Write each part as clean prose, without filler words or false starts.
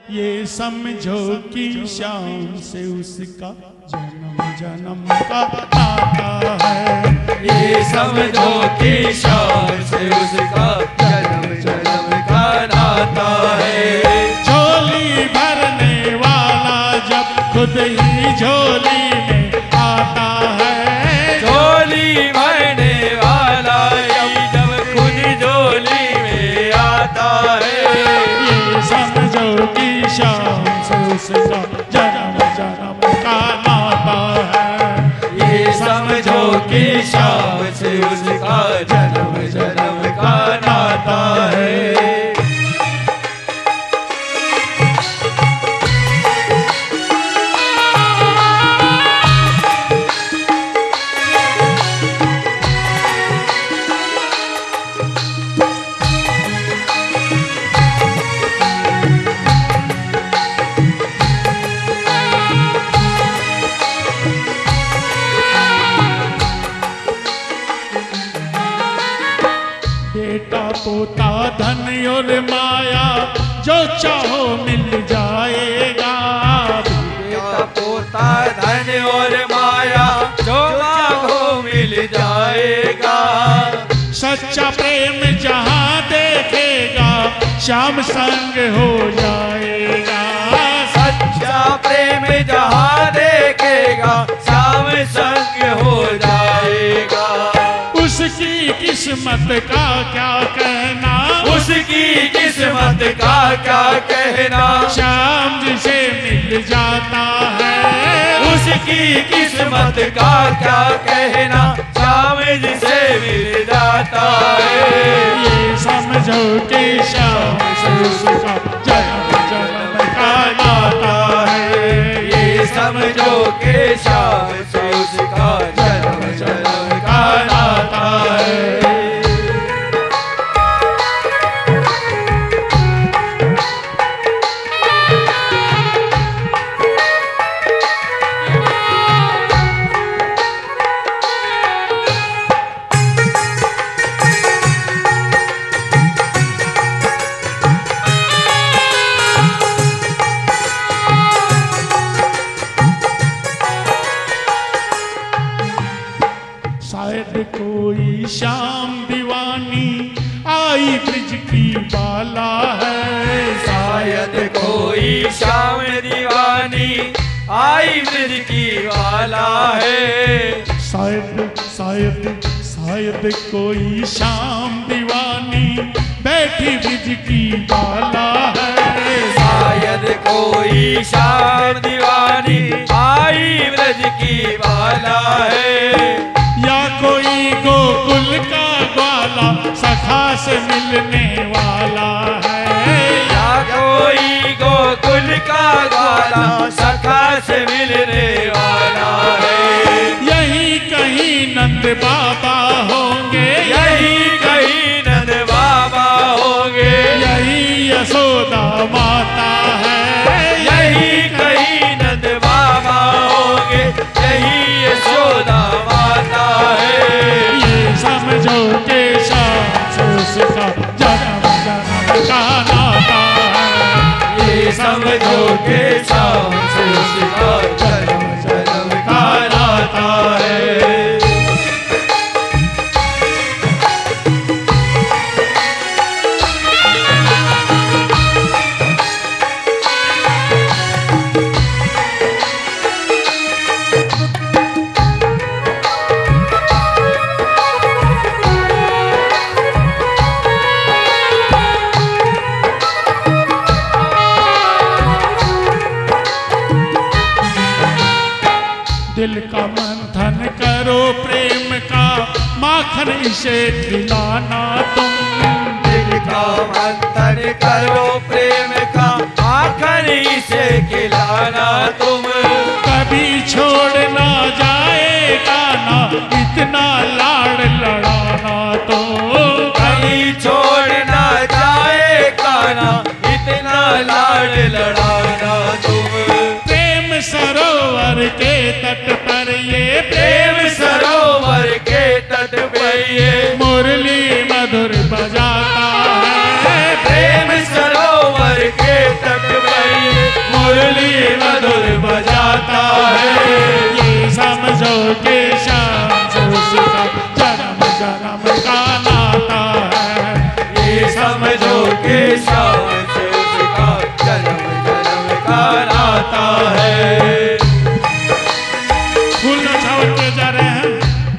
ये समझो कि शाम से उसका जन्म जन्म का नाता है। ये समझो कि शाम से उसका जन्म जन्म का नाता है। झोली भरने वाला जब खुद ही झोली में आता है। झोली भरने वाला जब खुद झोली में आता है। ये समझो कि शाम से उसका जन्म जन्म का नाता है। ये समझो कि शाम से उसका जन्म जन्म का नाता है। बेटा पोता धन और माया जो चाहो मिल जाएगा। बेटा पोता धन और माया जो चाहो मिल जाएगा। सच्चा प्रेम जहाँ देखेगा श्याम संग हो जाएगा। सच्चा प्रेम जहाँ देखेगा श्याम संग हो जाएगा। उसकी किस्मत का क्या कहना। उसकी किस्मत का क्या कहना। श्याम जिसे मिल जाता है। उसकी किस्मत का क्या कहना। श्याम जिसे मिल जाता है। ये समझो कि श्याम से उसका जन्म जन्म का नाता है। ये समझो कि श्याम से उसका जन्म जन्म का नाता है। शायद कोई श्याम दीवानी आई ब्रिज की बाला है। शायद कोई श्याम दीवानी आई ब्रिज की वाला है। शायद शायद शायद कोई श्याम दीवानी बैठी ब्रिज की बाला है। शायद कोई श्याम दीवानी आई ब्रज की वाला है। या कोई गोकुल का ग्वाला सखा से मिलने वाला है। या कोई गोकुल का ग्वाला सखा से मिलने वाला है। यही कहीं नंद बाबा होंगे। यही कहीं नंद बाबा होंगे। यही यशोदा माता है। यही कहीं नंद बाबा होंगे। यही यशोदा माता है। ये समझो कि शाम से उसका जन्म जन्म का नाता है। ये समझो कि शाम से उसका जन्म जन्म का नाता है। दिल का मंथन करो प्रेम का माखन इसे खिलाना तुम। दिल का मंथन करो प्रेम का आखिरी से खिलाना तुम। कभी छोड़ ना जाएगा ना इतना लाड़ लड़ाना तो। कहीं छोड़ ना जाएगा ना इतना लाड़ लड़ाना तुम। प्रेम सरोवर के तट पर ये प्रेम सरोवर के तट पे ये मुरली मधुर बजाता है। प्रेम सरोवर के तट पे मुरली मधुर बजाता है। ये समझो कि शाम से उसका जन्म जन्म का नाता है। ये समझो कि शाम से उसका जन्म जन्म का नाता है। फूल न्यौछावर किए जा रहे हैं।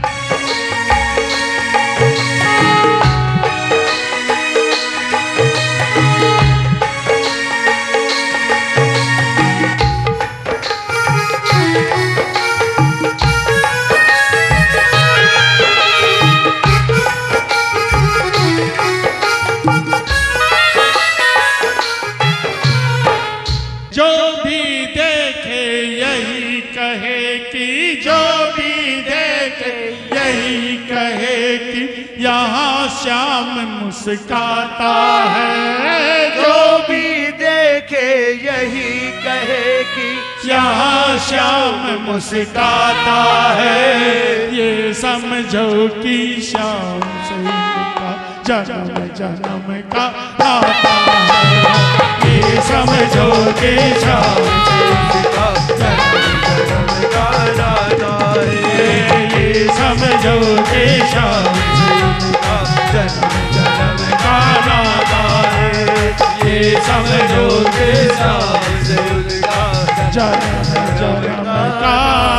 जो भी देखे यही कहे कि, जो भी देखे यही कहे कि यहाँ श्याम मुस्काता है। जो भी देखे यही कहे कि यहाँ श्याम मुस्काता है। ये समझो कि श्याम से उनका जन्म जन्म का नाता है। ये समझो कि शाम से उसका जन्म जन्म का नाता है। ये समझो कि शाम से उसका जन्म जन्म का नाता है। ये समझो कि शाम से उसका जन्म जन्म का